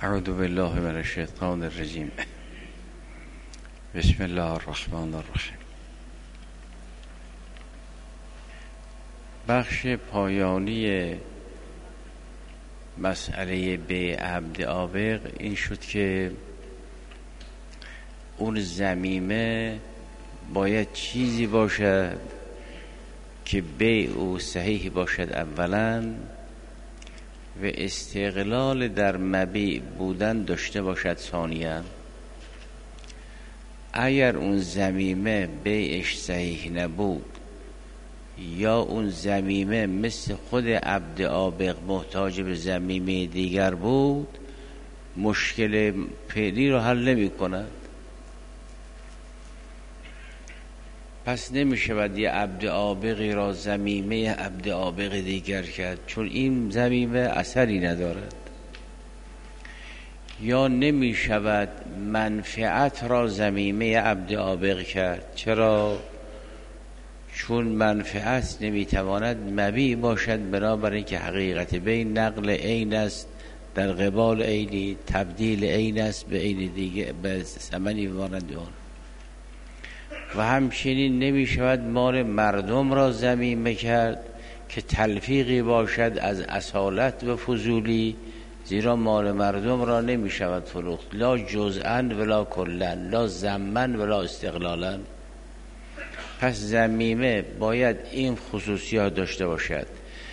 اعوذ بالله من الشیطان الرجیم. بسم الله الرحمن الرحیم. بخش پایانی مسئله به عبد عابق این شد که اون ضمیمه باید چیزی باشد که بیع او صحیح باشد اولا و استقلال در مبیع بودن داشته باشد ثانیا. اگر اون ضمیمه بیعش صحیح نبود یا اون ضمیمه مثل خود عبد عابق محتاج به ضمیمه دیگر بود، مشکل فعلی رو حل نمی کند. پس نمی شود یه عبد عابقی را ضمیمه عبد عابق دیگر کرد، چون این ضمیمه اثری ندارد. یا نمی شود منفعت را ضمیمه عبد عابق کرد. چرا؟ چون منفعت نمی تواند مبیع باشد، بنابراین که حقیقت بین نقل عین است در قبال عینی، تبدیل عین است به عین دیگه، به ثمنی مانند آن. و همچنین نمی شود مال مردم را ضمیمه کرد که تلفیقی باشد از اصالت و فضولی، زیرا مال مردم را نمی شود فروخت، لا جزءا ولا کلا، لا ضمن ولا استقلالا. پس ضمیمه باید این خصوصیات داشته باشد: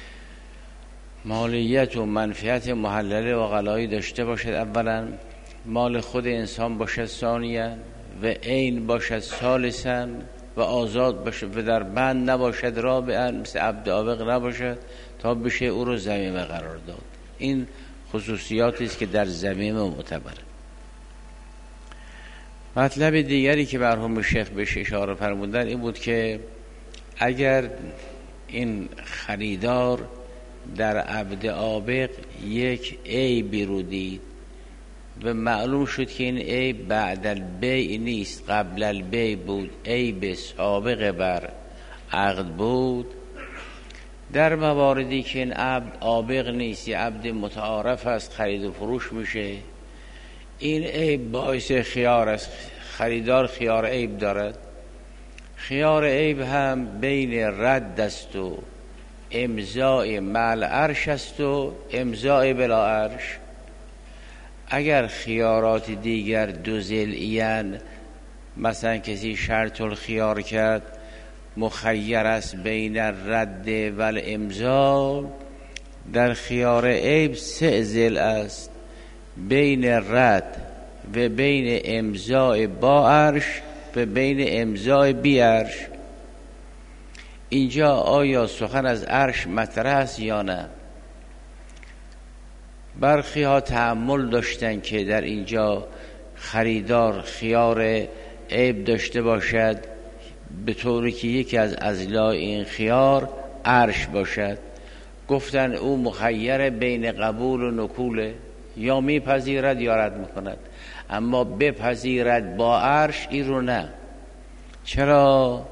مالیت و منفعت محلله و غلایی داشته باشد اولا، مال خود انسان باشد ثانیا، و عین باشد ثالثا، و آزاد باشد و در بند نباشد رابعا، مثل عبد عابق نباشد تا بشه او رو ضمیمه قرار داد. این خصوصیاتی است که در ضمیمه معتبره. مطلب دیگری که مرحوم شیخ بهش اشاره فرمودن این بود که اگر این خریدار در عبد عابق یک عیبی رو دید و معلوم شد که این عیب بعد البیع نیست، قبل البیع بود، عیب سابق بر عقد بود، در مواردی که این عبد عابق نیست، یه عبد متعارف است، خرید و فروش میشه، این عیب باعث خیار است، خریدار خیار عیب دارد. خیار عیب هم بین رد است و امضاء مع عرش است و امضاء بلا عرش. اگر خیارات دیگر دو ضلعیان، مثلا کسی شرط الخیار کرد، مخیر است بین رد و الامضاء، در خیار عیب سه ضلع است: بین رد و بین امضاء با عرش و بین امضاء بی عرش. اینجا آیا سخن از عرش مطرح است یا نه؟ برخی ها تأمل داشتن که در اینجا خریدار خیار عیب داشته باشد به طوری که یکی از اضلاع این خیار عرش باشد. گفتن او مخیر بین قبول و نکوله، یا میپذیرد یا رد میکند، اما بپذیرد با عرش این رو نه. چرا؟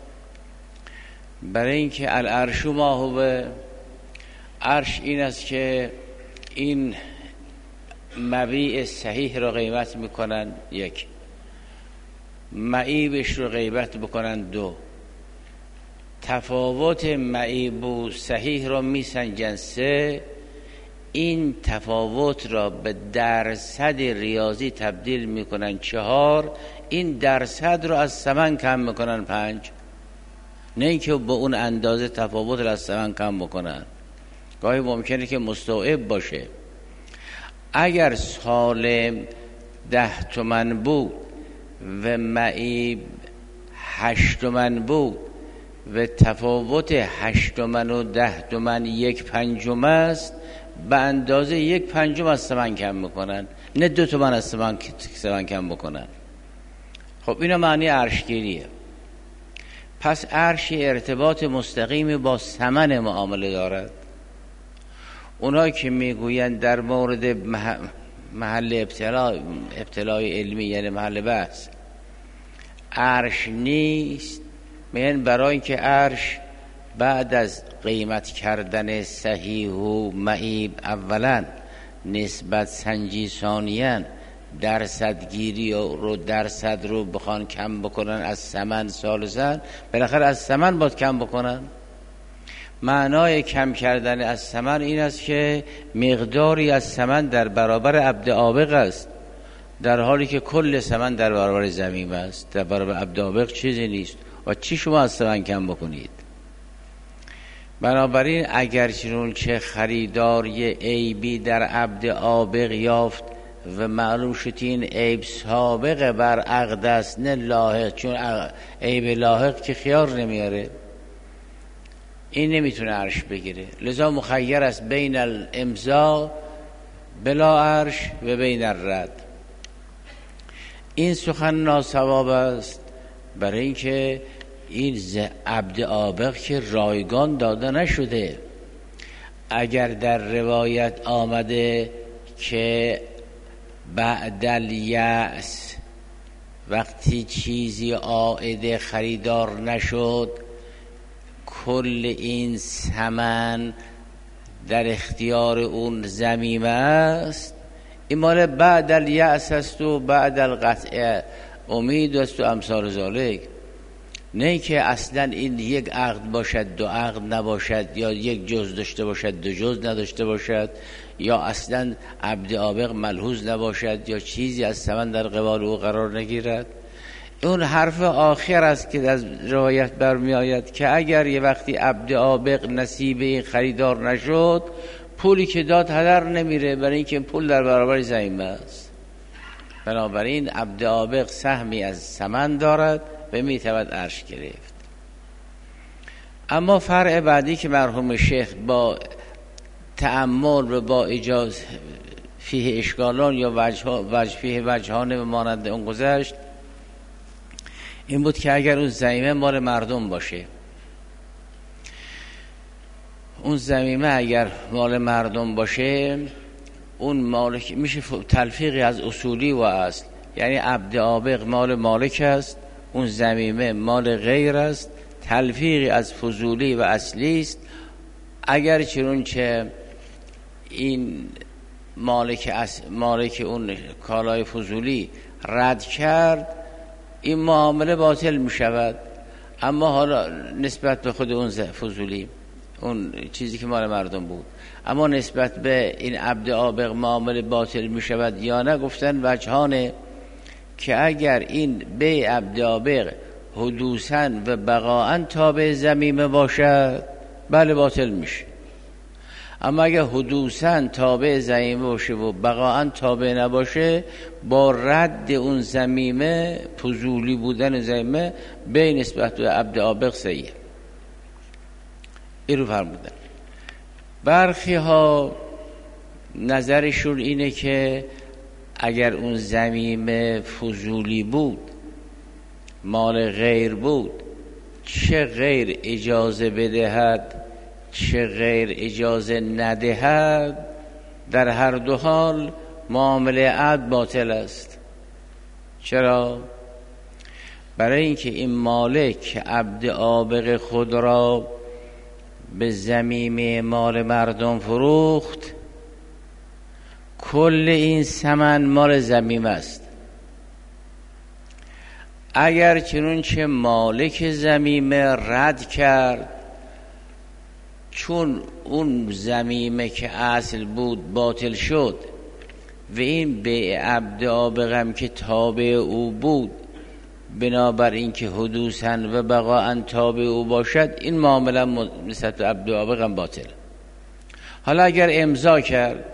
برای اینکه العرش ما هو، عرش این است که این مبیع صحیح رو قیمت میکنن، یک، معیبش رو قیمت بکنن، دو، تفاوت معیب و صحیح رو میسنجن، سه، این تفاوت را به درصد ریاضی تبدیل میکنن، چهار، این درصد رو از ثمن کم میکنن، پنج، نه اینکه با اون اندازه تفاوت رو از ثمن کم بکنن. گاهی ممکنه که مستوعب باشه. اگر سالم 10 تومن بود و معیب 8 تومن بود و تفاوت 8 تومن و 10 تومن 1/5 است، به اندازه 1/5 از ثمن کم میکنن، نه 2 تومن از ثمن کم بکنن. خب اینا معنی عرشگیریه. پس عرش ارتباط مستقیمی با ثمن معامله دارد. اونایی که میگویند در مورد محل ابتلای علمی، یعنی محل بحث، عرش نیست، میگن برای اینکه عرش بعد از قیمت کردن صحیح و معیب اولا نسبت سنجی ثانیاً درصدگیری رو درصد رو بخوان کم بکنن از ثمن ثالثاً، بالاخره از ثمن باید کم بکنن. معنای کم کردن از ثمن این است که مقداری از ثمن در برابر عبد عابق است، در حالی که کل ثمن در برابر ضمیمه است. در برابر عبد عابق چیزی نیست و چی شما از ثمن کم بکنید؟ بنابراین اگر چنانچه خریدار یه عیبی در عبد عابق یافت و معلوم شد این عیب سابق بر عقد است نه لاحق، چون عیب لاحق که خیار نمیاره، این نمیتونه عرش بگیره، لذا مخیر است بین الامضا بلا عرش و بین الرد. این سخن ناصواب است، برای اینکه این عبد عابق که رایگان داده نشده. اگر در روایت آمده که بعد الیأس وقتی چیزی عائد خریدار نشد کل این ثمن در اختیار اون ضمیمه است، این مال بعد الیأس است و بعد القطع امید است و امثال ذالک. نه که اصلا این یک عقد باشد دو عقد نباشد، یا یک جز داشته باشد دو جز نداشته باشد، یا اصلا عبد عابق ملحوظ نباشد، یا چیزی از ثمن در قبال او قرار نگیرد. اون حرف آخر است که از روایت برمی آید که اگر یه وقتی عبد عابق نصیب این خریدار نشد پولی که داد هدر نمیره، برای اینکه پول در برابر ضمیمه است. بنابراین عبد عابق سهمی از ثمن دارد و میتواند عرش گرفت. اما فرع بعدی که مرحوم شیخ با تأمل و با ایجاز فیه اشکالان یا وجه فیه وجهانه و مانند اون گذشت، این بود که اگر اون ضمیمه مال مردم باشه، اون ضمیمه اگر مال مردم باشه، اون مالک میشه تلفیقی از اصولی و اصل، یعنی عبد عابق مال مالک است، اون ضمیمه مال غیر است، تلفیقی از فضولی و اصلی است. اگر چنانچه این مالک اون کالای فضولی رد کرد این معامله باطل می شود. اما حالا نسبت به خود اون فضولی، اون چیزی که مال مردم بود، اما نسبت به این عبد عابق معامله باطل می شود یا نه، گفتن وجهانه که اگر این به عبد عابق حدوثاً و بقاءً تابع ضمیمه باشد بله باطل میشه. اما اگر حدوثاً تابع ضمیمه باشه و بقاءً تابع نباشه، با رد اون ضمیمه، فضولی بودن ضمیمه، به نسبت به عبد عابق صحیح. این رو فرمودن. برخی ها نظرشون اینه که اگر اون ضمیمه فضولی بود، مال غیر بود، چه غیر اجازه بدهد چه غیر اجازه ندهد، در هر دو حال معامله عقد باطل است. چرا؟ برای اینکه این مالک عبد عابق خود را به ضمیمه مال مردم فروخت، کل این ثمن مال ضمیمه است. اگر چنانچه مالک ضمیمه رد کرد، چون اون ضمیمه که اصل بود باطل شد و این به عبد عابق هم که تابع او بود، بنابر این که حدوثاً و بقاءً تابع او باشد، این معامله نسبت به عبد عابق هم باطل. حالا اگر امضا کرد،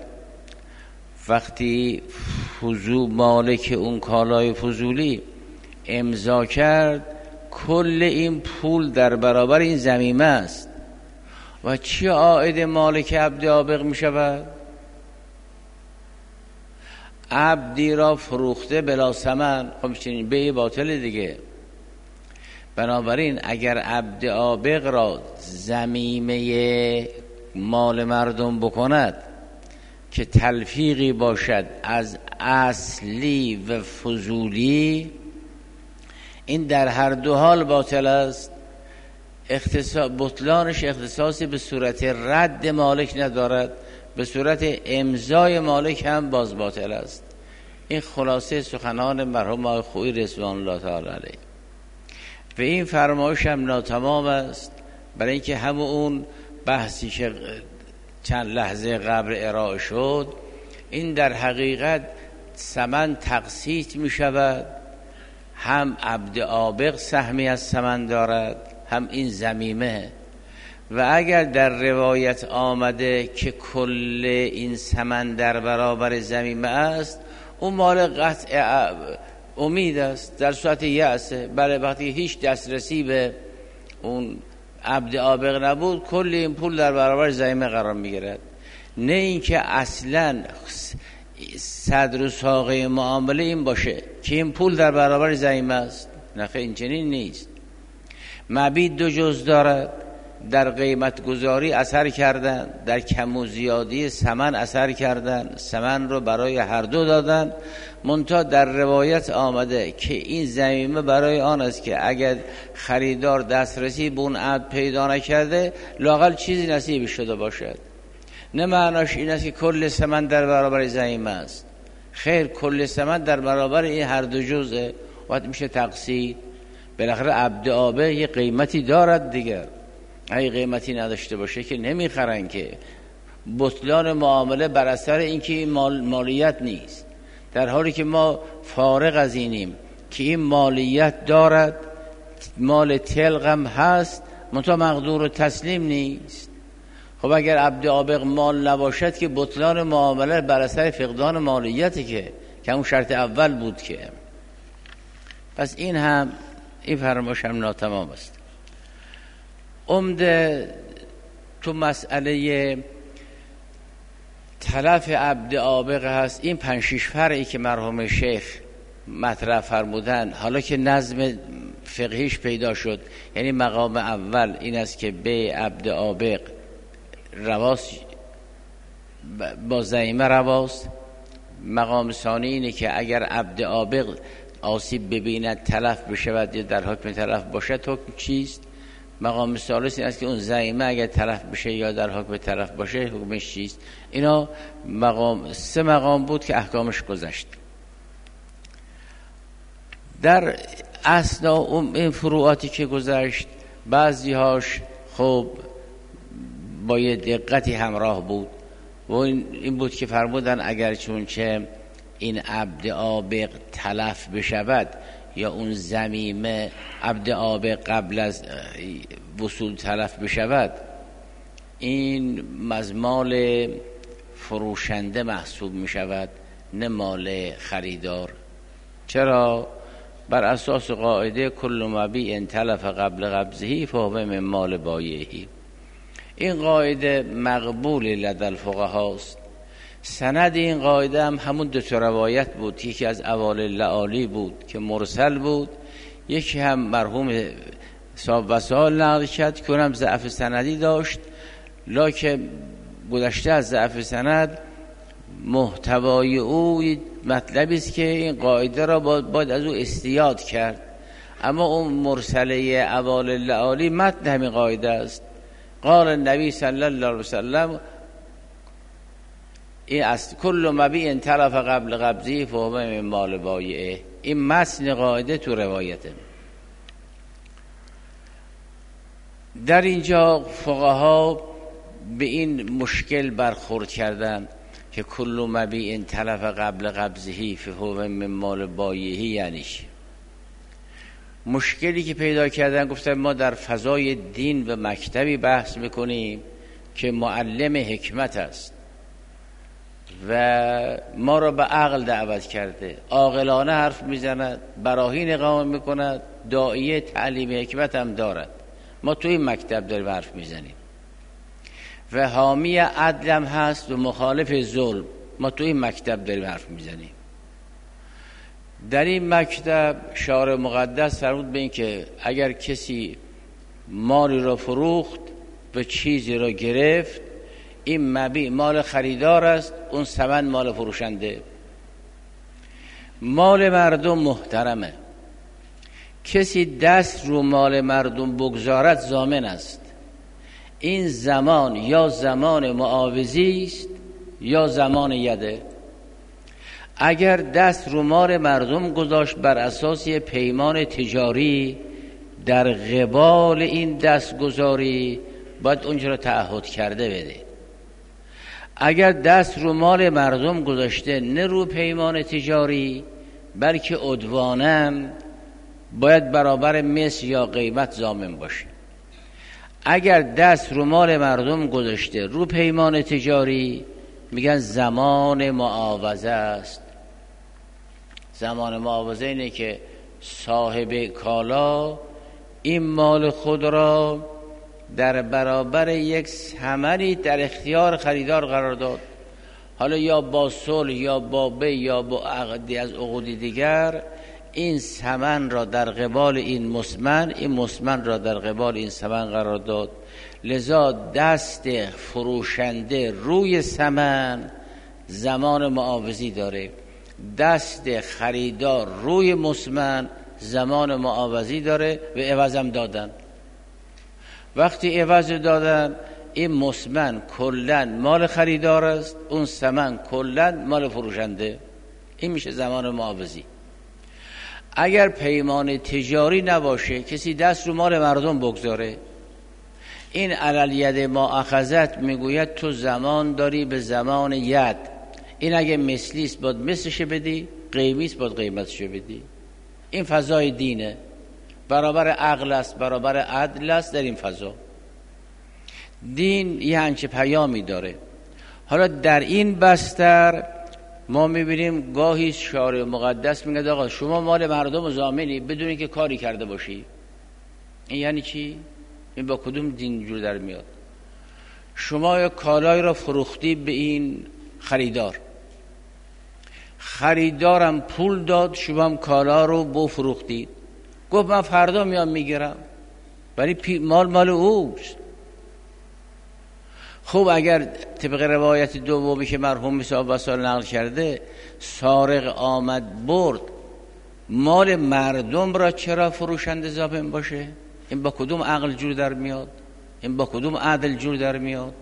وقتی مالک اون کالای فضولی امضا کرد، کل این پول در برابر این ضمیمه است و چی عائد مالک عبد عابق می شود؟ عبدی را فروخته بلا ثمن، خب چنین بیع باطل دیگه. بنابراین اگر عبد عابق را ضمیمه مال مردم بکند که تلفیقی باشد از اصلی و فضولی، این در هر دو حال باطل است. بطلانش اختصاصی به صورت رد مالک ندارد، به صورت امضای مالک هم باز باطل است. این خلاصه سخنان مرحوم آقای خویی رضوان الله تعالی علیه. و این فرمایش هم ناتمام است، برای اینکه همون اون بحثی که چند لحظه قبل ارائه شد، این در حقیقت سمن تقسیط می شود، هم عبد آبق سهمی از سمن دارد، هم این ضمیمه. و اگر در روایت آمده که کل این سمن در برابر ضمیمه است، اون مال قطع امید است، در صورت یأسه. بله، وقتی هیچ دسترسی به اون عبد آبق نبود، کل این پول در برابر ضمیمه قرار میگیرد. نه اینکه اصلا صدر و ساقه معامله این باشه که این پول در برابر ضمیمه است. نه، این چنین نیست. مبیت دو جز دارد، در قیمت گذاری اثر کردن، در کم و زیادی ثمن اثر کردن، ثمن رو برای هر دو دادن. منتها در روایت آمده که این ضمیمه برای آن است که اگر خریدار دسترسی به اون عبد پیدا نکرده، لااقل چیزی نصیب شده باشد. نه معناش این است که کل ثمن در برابر ضمیمه است. خیر، کل ثمن در برابر این هر دو جزء وقت میشه تقسیم. بالاخره عبد آبه یه قیمتی دارد دیگر. اگه قیمتی نداشته باشه که نمیخرن. که بطلان معامله بر اثر اینکه این مالیت نیست، در حالی که ما فارغ از اینیم که این مالیت دارد، مال تلقم هست، منتها مقدور و تسلیم نیست. خب اگر عبد آبق مال نباشد که بطلان معامله بر اثر فقدان مالیتی که اون شرط اول بود. که پس این فرمایش هم ناتمام است. عمده تو مسئله تلف عبد آبق هست. این 5-6 فرعی که مرحوم شیخ مطرح فرمودن، حالا که نظم فقهیش پیدا شد، یعنی مقام اول این است که به عبد آبق رواست، با ضمیمه رواست. مقام ثانی اینه که اگر عبد آبق آسیب ببیند تلف بشود یا در حکم تلف باشد، حکم چیست؟ مقام ثالث این است که اون ضمیمه اگر تلف بشه یا در حکم تلف باشه، حکمش چیست؟ اینا 3 مقام بود که احکامش گذشت. در اثنا این فروعاتی که گذشت، بعضی هاش خب با یه دقتی همراه بود و این بود که فرمودن اگر چونچه این عبد آبق تلف بشود یا اون ضمیمه عبد آبق قبل از وصول تلف بشود، این مال فروشنده محسوب می شود، نه مال خریدار. چرا؟ بر اساس قاعده کل مبیع تلف قبل قبضه فهو من مال بایعه. این قاعده مقبول لدى الفقهاء است. سند این قاعده هم همون 2 روایت بود. یکی از اوائل لعالی بود که مرسل بود، یکی هم مرحوم صاحب وسائل نقل کرد که اونم ضعف سندی داشت، لکن گذشته از ضعف سند محتوای او مطلبی است که این قاعده را باید از او استیاد کرد. اما اون مرسله اوائل لعالی متن همین قاعده است. قال النبی صلی الله علیه وسلم این است کل مبیع تلف قبل قبضه فهو من مال بایعه. این متن قاعده تو روایته. در اینجا فقها به این مشکل برخورد کردن که کل مبیع تلف قبل قبضه فهو من مال بایعه یعنی چی؟ مشکلی که پیدا کردن، گفتن ما در فضای دین و مکتبی بحث میکنیم که معلم حکمت است و ما را به عقل دعوت کرده، عاقلانه حرف میزند، براهین اقامه میکند، داعیه تعلیم حکمت هم دارد. ما توی این مکتب داریم حرف میزنیم و حامی عدل هم هست و مخالف ظلم. ما توی این مکتب داریم حرف میزنیم. در این مکتب شارع مقدس فرمود به این که اگر کسی مالی را فروخت و چیزی را گرفت، این مبیع مال خریدار است، اون ثمن مال فروشنده. مال مردم محترمه، کسی دست رو مال مردم بگذارد ضامن است. این زمان یا زمان معاوضی است یا زمان یده. اگر دست رو مال مردم گذاشت بر اساس پیمان تجاری، در قبال این دست گذاری باید اونجا رو تعهد کرده بده. اگر دست رو مال مردم گذاشته نه رو پیمان تجاری بلکه عدوانن، باید برابر مثل یا قیمت ضامن باشه. اگر دست رو مال مردم گذاشته رو پیمان تجاری، میگن زمان معاوضه است. زمان معاوضه اینه که صاحب کالا این مال خود را در برابر یک ثمنی در اختیار خریدار قرار داد، حالا یا با صلح یا با بیع یا با عقدی از عقود دیگر، این ثمن را در قبال این مسمن، این مسمن را در قبال این ثمن قرار داد. لذا دست فروشنده روی ثمن زمان معاوضی داره، دست خریدار روی مسمن زمان معاوضی داره و عوضم دادن. وقتی عوض دادن، این مسمن کلن مال خریدار است، اون ثمن کلن مال فروشنده. این میشه زمان معاوضی. اگر پیمان تجاری نباشه، کسی دست رو مال مردم بگذاره، این علل ید ما اخذت میگوید تو زمان داری به زمان ید. این اگه مثلیست باید مثلش بدی، قیمیست باید قیمتش بدی. این فضای دینه، برابر عقل است، برابر عدل است. در این فضا دین یه همچه پیامی داره. حالا در این بستر ما میبینیم گاهی شارع مقدس میگه آقا شما مال مردم ضامنی بدون اینکه کاری کرده باشی. این یعنی چی؟ این با کدوم دین جور در میاد؟ شما یک کالای را فروختی به این خریدار، خریدارم پول داد، شما هم کالا رو بفروختید، گفت من فردا میام میگیرم، ولی مال اوست. خب اگر طبق روایت دومی که مرحوم مصعب وصال نقل کرده، سارق آمد برد، مال مردم را چرا فروشنده ضامن باشه؟ این با کدوم عقل جور در میاد؟ این با کدوم عدل جور در میاد؟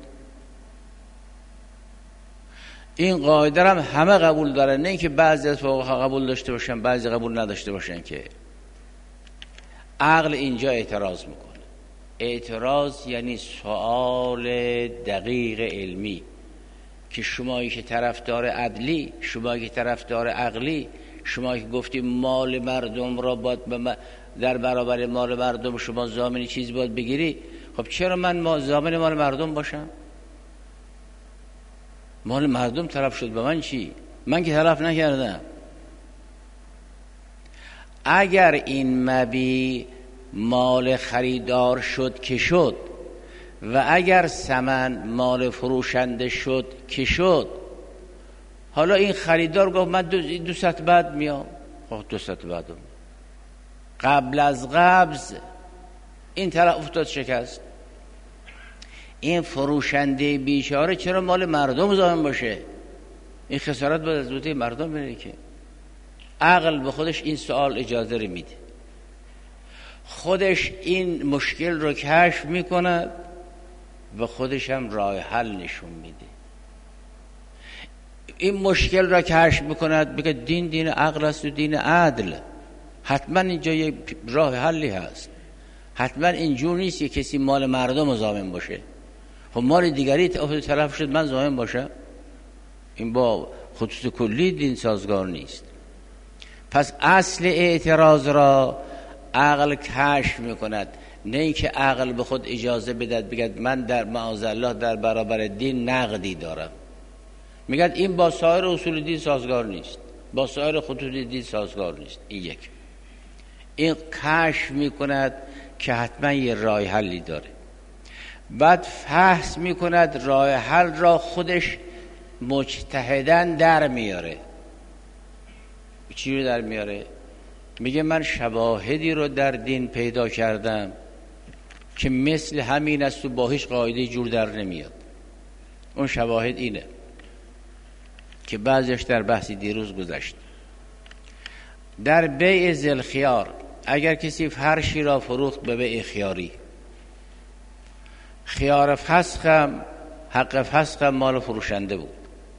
این قاعده هم همه قبول دارن، نه اینکه بعضی از فقها قبول داشته باشن بعضی قبول نداشته باشن. که عقل اینجا اعتراض میکنه. اعتراض یعنی سوال دقیق علمی که شمایی که طرفدار عدلی، شمایی که طرفدار عقلی، شمایی که گفتی مال مردم را باید در برابر مال مردم شما ضامن چیز باید بگیری، خب چرا من ضامن مال مردم باشم؟ مال مردم طرف شد، به من چی؟ من که طرف نکردم. اگر این مبی مال خریدار شد که شد، و اگر ثمن مال فروشنده شد که شد، حالا این خریدار گفت من 200 بعد میام، خب 200 بعد قبل از قبض این طرف افتاد شکست. این فروشنده بیچاره چرا مال مردم ضامن باشه؟ این خسارت باید از بوده مردم بره. که عقل به خودش این سوال اجازه رو میده، خودش این مشکل رو کشف میکند و خودش هم راه حل نشون میده. این مشکل را کشف میکند، بگه دین عقل است و دین عدل، حتما اینجا یه راه حلی هست. حتما اینجور نیست که کسی مال مردم ضامن باشه. خب مال دیگری تلف شد من ضامن باشم؟ این با خصوص کلی دین سازگار نیست. پس اصل اعتراض را عقل کشف میکند، نه اینکه عقل به خود اجازه بدهد بگد من در معاذالله در برابر دین نقدی دارم. میگد این با سایر اصول دین سازگار نیست، با سایر خطوط دین سازگار نیست. این یک. این کشف میکند که حتما یه راه حلی داره، بعد فحص میکند راه حل را خودش مجتهدن در میاره. چی رو در میاره؟ میگه من شواهدی رو در دین پیدا کردم که مثل همین است و با هیچ قاعده جور در نمیاد. اون شواهد اینه که بعضیش در بحثی دیروز گذشت. در بیع ذوالخیار اگر کسی فرشی را فروخت به بیع خیاری، خیار فسخم حق فسخم مال فروشنده بود،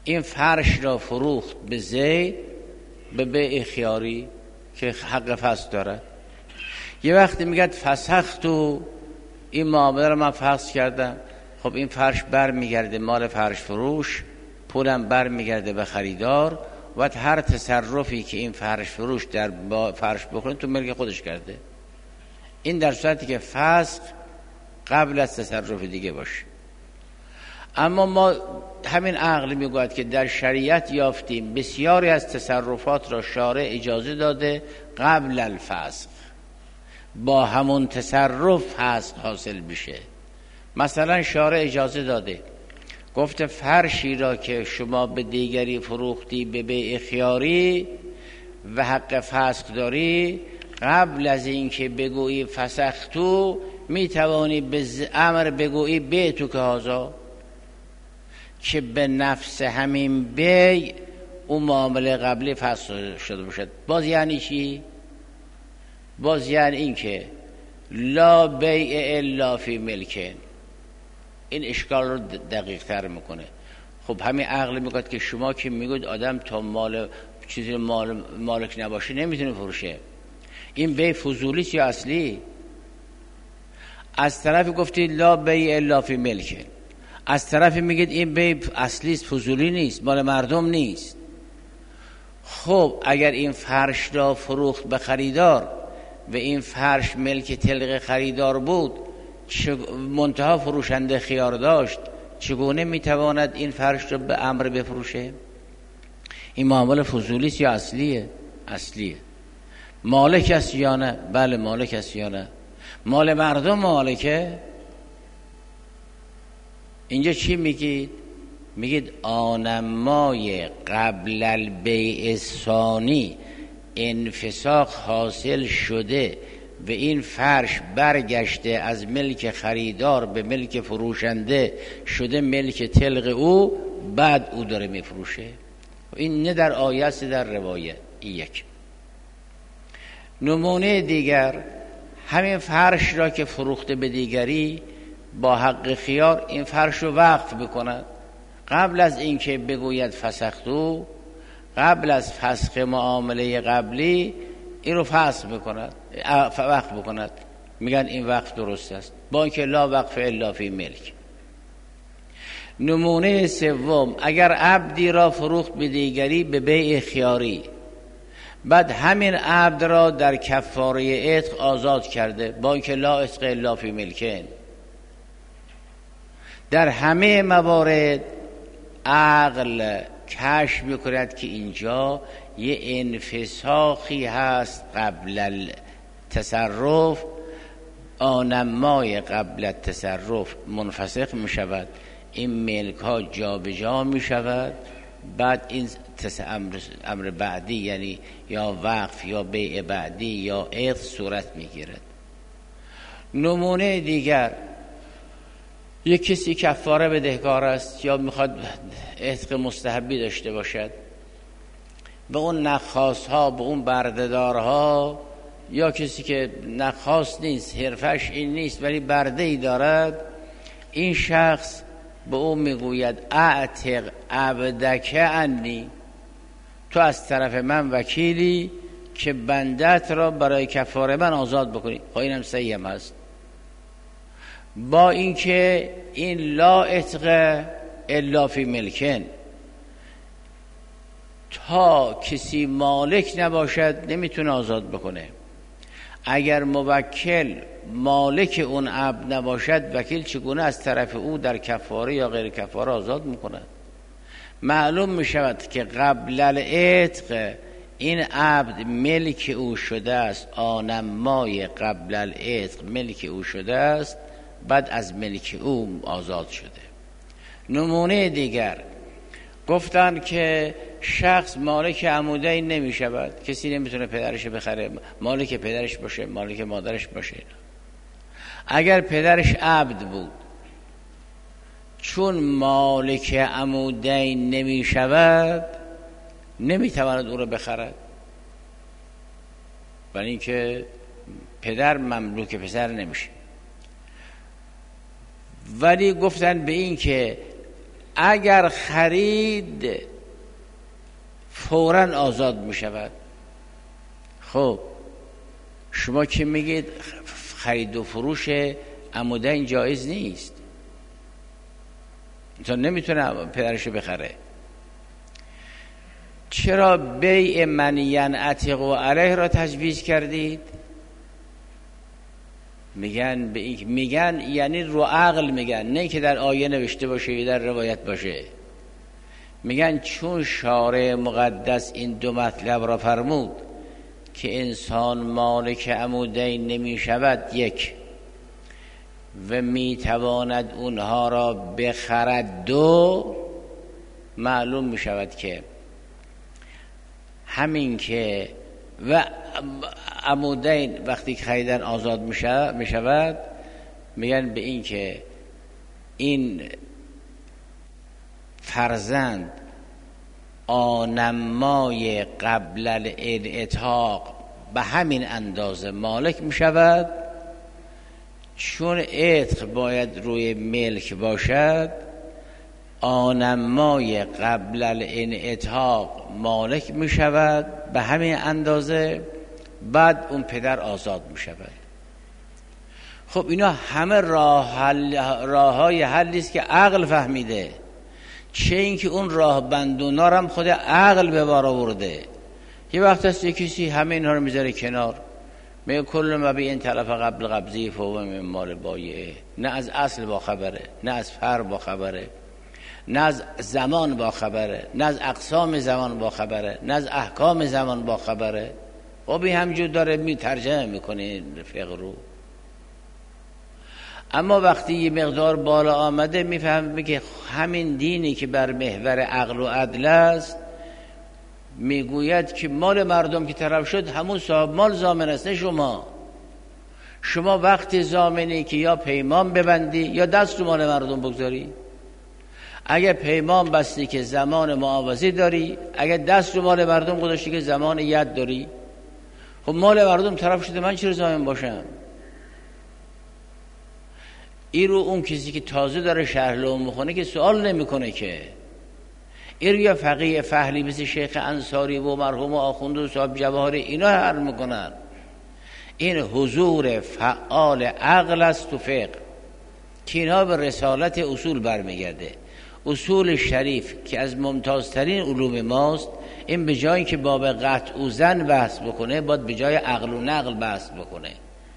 این فرش را فروخت به زید به بیع خیاری که حق فسخ دارد. یه وقتی میگه فسختو، این معامله رو من فسخ کردم، خب این فرش بر میگرده مال فرش فروش، پولم بر میگرده به خریدار و هر تصرفی که این فرش فروش در فرش بکنه تو ملک خودش کرده. این در صورتی که فسخ قبل از تصرف دیگه باشه. اما ما همین عقل میگوید که در شریعت یافتیم بسیاری از تصرفات را شارع اجازه داده قبل الفسخ، با همون تصرف فسخ حاصل بشه. مثلا شارع اجازه داده، گفته فرشی را که شما به دیگری فروختی به بیع خیاری و حق فسخ داری، قبل از اینکه بگویی فسختو میتوانی به امر بگویی بیعتو که هازا، که به نفس همین بیع اون معامله قبلی فسخ شده باشد. باز یعنی چی؟ باز یعنی این که لا بیع الا فی ملکن. این اشکال رو دقیق تر میکنه. خب همین عقل میگوید که شما که میگوید آدم تا مال چیزی مالک نباشه نمیتونه فروشه، این بیع فضولی یا اصلی؟ از طرفی گفتید لا بیع الا فی ملکن، از طرفی میگید این بیع اصلی است، فضولی نیست، مال مردم نیست. خب اگر این فرش را فروخت به خریدار و این فرش ملک طلق خریدار بود، منتها فروشنده خیار داشت، چگونه میتواند این فرش را به امر بفروشه؟ این معامله فضولی است یا اصلیه؟ اصلیه. مالک است یا نه؟ بله مالک است یا نه؟ مال مردم مالکه؟ اینجا چی میگید؟ میگید آنمای قبل البیع الثانی انفساخ حاصل شده و این فرش برگشته از ملک خریدار به ملک فروشنده شده ملک طلق او، بعد او داره میفروشه. این نه در آیه است در روایت. این یک. نمونه دیگر، همین فرش را که فروخته به دیگری با حق خیار این فرش رو وقف بکند، قبل از اینکه بگوید فسختو، قبل از فسخ معامله قبلی این رو فسخ بکند، وقف بکند، میگن این وقف درست است، با اینکه لا وقف الا فی ملک. نمونه سوم، اگر عبدی را فروخت به دیگری به بیع خیاری، بعد همین عبد را در کفاره عتق آزاد کرده، با اینکه لا عتق الا فی ملکن. در همه موارد عقل کشف میکند که اینجا یه انفساخی هست قبل التصرف، آنمای قبل التصرف منفسخ میشود، این ملک ها جا به جا میشود، بعد این امر بعدی یعنی یا وقف یا بیع بعدی یا عتق صورت میگیرد. نمونه دیگر، یک کسی کفاره بدهکار است یا میخواد عتق مستحبی داشته باشد، به اون نخواست ها، به اون بردهدارها، یا کسی که نخواست نیست، حرفش این نیست ولی برده ای دارد، این شخص به اون میگوید اعتق عبدک عنی، تو از طرف من وکیلی که بندت را برای کفاره من آزاد بکنی. خب اینم صحیح هم هست، با اینکه این لا عتق الا فی ملکن، تا کسی مالک نباشد نمیتونه آزاد بکنه. اگر موکل مالک اون عبد نباشد، وکیل چگونه از طرف او در کفاره یا غیر کفاره آزاد میکند؟ معلوم میشود که قبل العتق این عبد ملک او شده است، آنمای قبل العتق ملک او شده است، بعد از ملک او آزاد شده. نمونه دیگر، گفتن که شخص مالک عمودین نمی شود، کسی نمیتونه پدرش بخره، مالک پدرش باشه، مالک مادرش باشه. اگر پدرش عبد بود، چون مالک عمودین نمی شود نمیتواند او رو بخرد، برای اینکه پدر مملوک پسر نمیشه. ولی گفتن به این که اگر خرید فوراً آزاد می شود. خب شما که میگید خرید و فروش عمودین جایز نیست، انسان نمیتونه پدرشو بخره، چرا بیع من ینعتق و علیه را تجویز کردید؟ میگن یعنی رو عقل میگن، نه که در آیه نوشته باشه یا در روایت باشه. میگن چون شارع مقدس این دو مطلب را فرمود که انسان مالک عمودین نمی شود یک، و می تواند اونها را بخرد دو، معلوم می شود که همین که و عمودین وقتی که خریدن آزاد می شود، میگن به این که این فرزند آنمای قبل الانعتاق به همین اندازه مالک می شود. چون عتق باید روی ملک باشد، آنمای قبل الانعتاق مالک می شود به همین اندازه، بعد اون پدر آزاد می شود. خب اینا همه راه های حلی است که عقل فهمیده، چه اینکه اون راه بندونا هم خود عقل به بار آورده. یه وقت هست یه کسی همه اینها رو میذاره کنار، میگه کل مبیع تلف قبل قبضی فهو من مال بایعه. نه از اصل با خبره، نه از فرع با خبره، نه از زمان با خبره، نه از اقسام زمان با خبره، نه از احکام زمان با خبره. خب این همجور داره ترجمه میکنه فقه رو. اما وقتی یه مقدار بالا آمده میفهمه که همین دینی که بر محور عقل و عدل است، میگوید که مال مردم که طرف شد همون صاحب مال ضامن است، نه شما وقتی ضامنی که یا پیمان ببندی یا دست رو مال مردم بگذاری. اگه پیمان بستی که زمان معاوضه داری، اگه دست رو مال مردم گذاشتی که زمان ید داری. خب مال مردم طرف شده، من چرا ضامن باشم؟ این رو اون کسی که تازه داره شرح لوح میخونه که سوال نمیکنه که این رو یا فقیه فهلی مثل شیخ انصاری و مرحوم آخوند و صاحب جواهری اینا حل میکنن. این حضور فعال عقل است تو فقه که اینا به رسالت اصول برمیگرده. اصول شریف که از ممتازترین علوم ماست، این به جایی که باب قطع و ظن بحث بکنه باید به جای عقل و نقل بحث بکنه.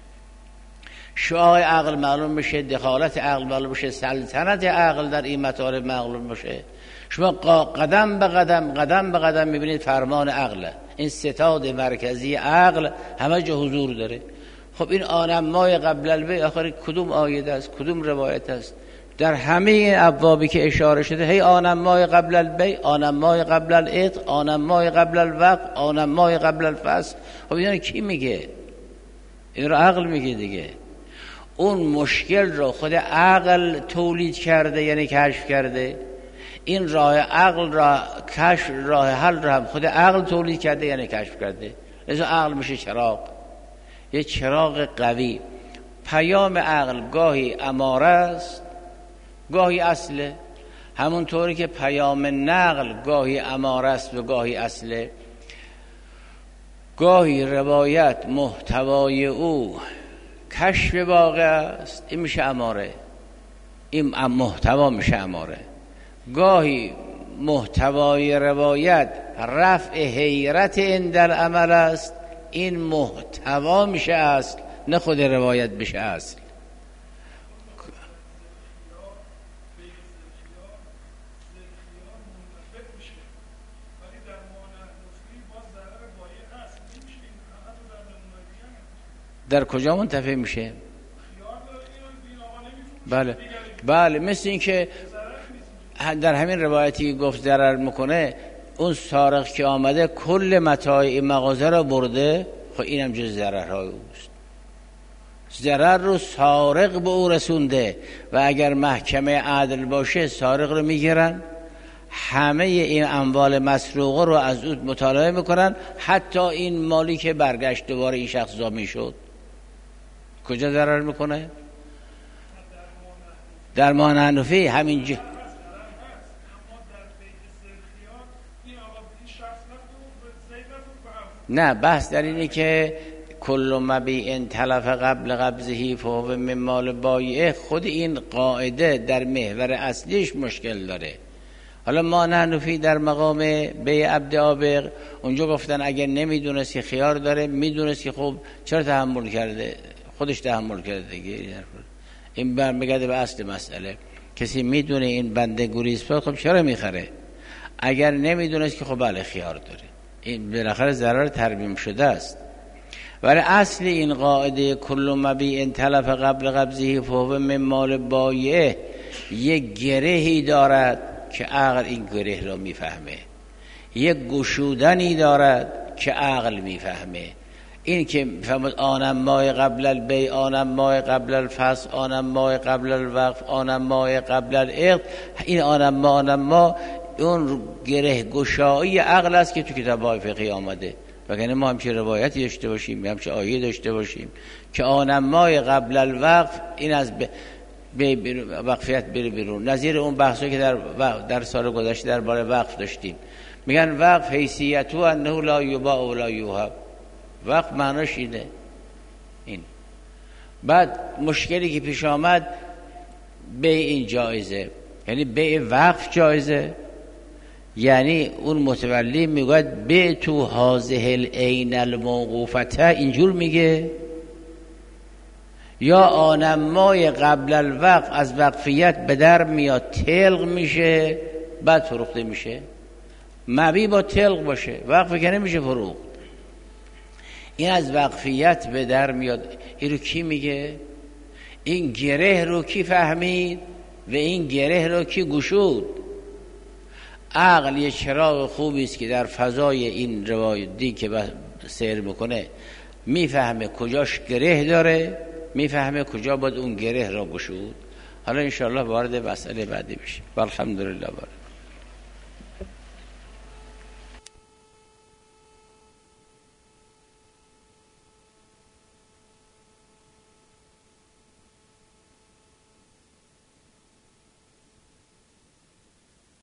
شعاع عقل معلوم بشه، دخالت عقل معلوم بشه، سلطنت عقل در این مطالب معلوم بشه. شما قدم به قدم میبینید فرمان عقل، این ستاد مرکزی عقل همه جا حضور داره. خب این آنمای قبل البیع آخر کدوم آیه است، کدوم روایت است؟ در همه این ابوابی که اشاره شده هی آنمای قبل البیع، آنمای قبل العتق، آنمای قبل الوقت، آنمای قبل الفسخ. خب اینا کی میگه؟ این رو عقل میگه دیگه. اون مشکل رو خود عقل تولید کرده، یعنی کشف کرده. این راه عقل را کشف، راه حل را هم خود عقل تولید کرده، یعنی کشف کرده. لذا عقل میشه چراغ، یه چراغ قوی. پیام عقل گاهی اماره است، گاهی اصله. همونطوری که پیام نقل گاهی اماره است و گاهی اصله. گاهی روایت محتوای او کشف واقع است، این میشه اماره، این محتوا میشه اماره. گاهی محتوای روایت رفع حیرت اندر عمل است، این محتوا میشه اصل، نه خود روایت بشه اصل. در کجا منتفع میشه؟ بله مثل این که در همین روایتی گفت ضرر میکنه، اون سارق که آمده کل متاع مغازه را برده، خب اینم جز ضررهای اوست. ضرر رو سارق به او رسونده و اگر محکمه عدل باشه سارق رو میگیرن، همه این اموال مسروقه رو از او مطالبه میکنن، حتی این مالی که برگشت دوباره این شخص ضامن شد. کجا ضرر میکنه؟ در ما حنفی همینجا نه، بحث در اینه که کل مبیع تلف قبل قبضه فهو من مال بایعه، خود این قاعده در محور اصلیش مشکل داره. حالا ما نحنفی در مقام بیع عبد آبق اونجا گفتن اگر نمیدونست که خیار داره، میدونست که خب چرا تحمل کرده، خودش تحمل کرده دیگه. این برمیگرده به اصل مسئله. کسی میدونه این بنده گوریز پا، خب چرا میخره؟ اگر نمیدونست که خب بله خیار داره، این بالاخره ضرر ترمیم شده است. ولی اصل این قاعده کل مبیع تلف قبل قبضه فهو من مال بایعه یک گرهی دارد که عقل این گره را میفهمه، یک گشودنی دارد که عقل میفهمه. این که فهمد آنم مای قبل البیع، آنم مای قبل الفسخ، آنم مای قبل الوقف، آنم مای قبل العقد، این آنم ما اون گره گشایی عقل است که تو کتاب‌های فقهی آمده. وگرنه ما همچه روایتی داشته باشیم، همچه آیه داشته باشیم که آنم مای قبل الوقف، این از وقفیت بره بیرون. نظیر اون بحثی که در سال گذشته درباره وقف داشتیم، میگن وقف حیثیتو انه لا یباع ولا یوهب. وقف معناش اینه. این بعد مشکلی که پیش آمد، بیع این جایزه، یعنی بیع وقف جایزه، یعنی اون متولی میگوید بیع تو هذه العین الموقوفته، اینجور میگه، یا آنمای قبل الوقف از وقفیت به در میاد، تلق میشه، بعد فروخته میشه. مبیع با تلق باشه، وقف که نمیشه فروخت. این از وقفیت به در میاد. این رو کی میگه؟ این گره رو کی فهمید و این گره رو کی گشود؟ عقل یه چراغ خوبی است که در فضای این روایتی که سیر میکنه میفهمه کجاش گره داره، میفهمه کجا باید اون گره را گشود. حالا انشاءالله وارد مسئله بعدی بشیم. الحمدلله.